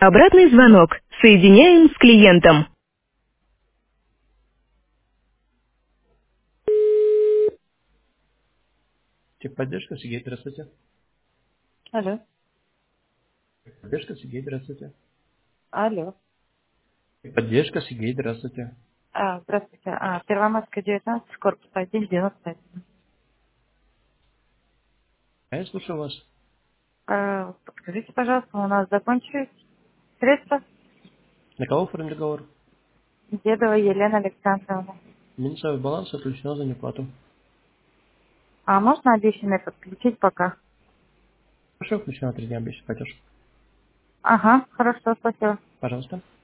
Обратный звонок. Соединяем с клиентом. Техподдержка, Сергей, здравствуйте. Алло, Поддержка, Сергей, здравствуйте. алло. Поддержка, Сергей, здравствуйте. Здравствуйте. Первомайская, 19, корпус 1, 91. Я слушаю вас. Подскажите, пожалуйста, у нас закончились средства? На кого оформлен договор? Дедова Елена Александровна. Минусовой баланс отключено за неплату. А можно обещанное подключить пока? Хорошо, включено 3 дня обещать платеж. Ага, хорошо, спасибо. Пожалуйста.